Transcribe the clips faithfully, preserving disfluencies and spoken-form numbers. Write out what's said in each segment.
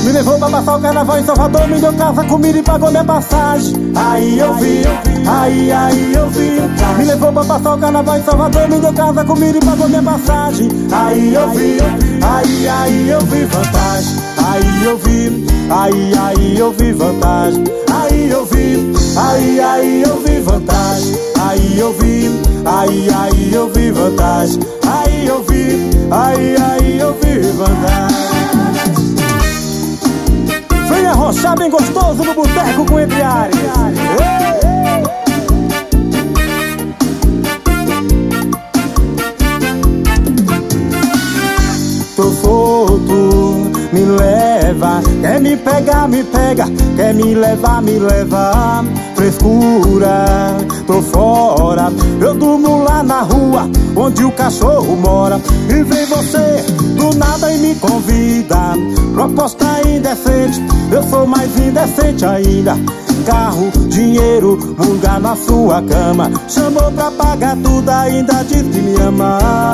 Me levou pra passar o carnaval em Salvador, me deu casa, comida e pagou minha passagem. Aí eu vi, aí, aí eu vi. Me levou pra passar o carnaval em Salvador, me deu casa, comida e pagou minha passagem. Aí eu vi, aí, aí eu vi vantagem. Aí eu vi, aí, aí eu vi vantagem. Aí eu vi, aí, aí eu vi vantagem. Aí eu vi, aí, aí eu vi vantagem. Aí eu vi, aí, aí eu vi vantagem. Venha arrochar bem gostoso no boteco com Entre Ares. Tô solto, me leva. Quer me pegar, me pega. Quer me levar, me leva. Frescura, tô fora. Eu durmo lá na rua, onde o cachorro mora. E vem você do nada e me convida. Proposta indecente, eu sou mais indecente ainda. Carro, dinheiro, lugar na sua cama. Chamou pra pagar tudo, ainda diz que me ama.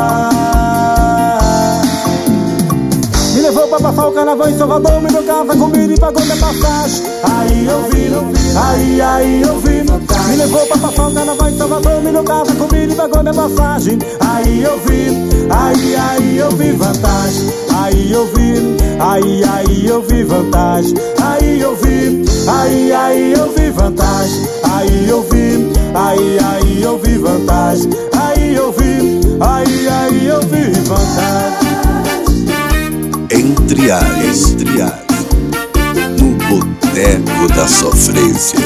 Me levou pra passar o carnaval em Salvador, me deu casa, comida e pagou minha passagem. Aí eu vi, aí, aí eu vi. Me levou pra passar o carnaval em Salvador, me deu casa, comida e pagou minha passagem. Aí eu vi, aí, aí eu vi vantagem. Aí eu vi, aí, aí eu vi vantagem. Aí eu vi, aí, aí eu vi vantagem. Aí eu vi, aí, aí eu vi vantagem. Aí eu vi, aí, aí eu vi vantagem. Entre Ares, Entre Ares, no Boteco da Sofrência.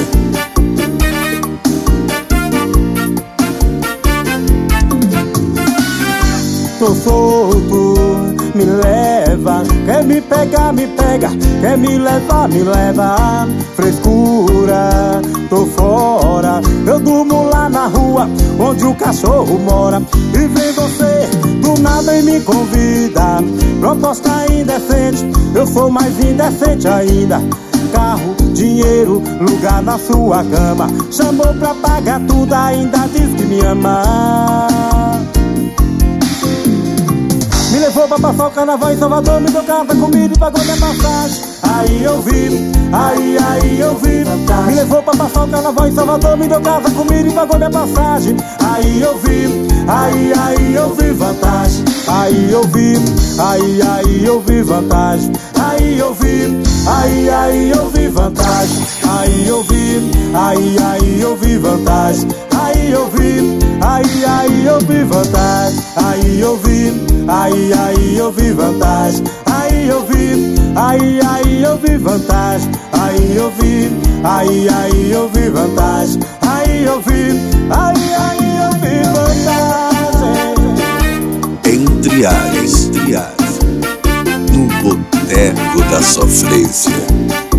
Tô solto, me leva. Quer me pegar, me pega. Quer me levar, me leva. Frescura, tô fora. Eu durmo lá na rua, onde o cachorro mora. E vem você do nada e me convida. Proposta indecente, eu sou mais indecente ainda. Carro, dinheiro, lugar na sua cama. Chamou pra pagar tudo, ainda diz que me ama. Me levou pra passar o carnaval em Salvador, me deu casa, comida e pagou minha passagem. Aí eu vi, aí, aí eu vi. Me levou pra passar o carnaval em Salvador, me deu casa, comida e pagou minha passagem. Aí eu vi, aí, aí eu vi vantagem. Aí eu vi, aí, aí eu vi vantagem. Aí eu vi, aí, aí eu vi vantagem. Aí eu vi, aí, aí eu vi vantagem. Aí eu vi, aí, aí eu vi vantagem. Aí eu vi, aí, aí eu vi vantagem. Aí eu vi, aí, aí eu vi vantagem. Aí eu vi, aí, aí eu vi vantagem. Aí eu vi, aí, aí eu vi vantagem. Entre Ares, Entre Ares, no Boteco da Sofrência.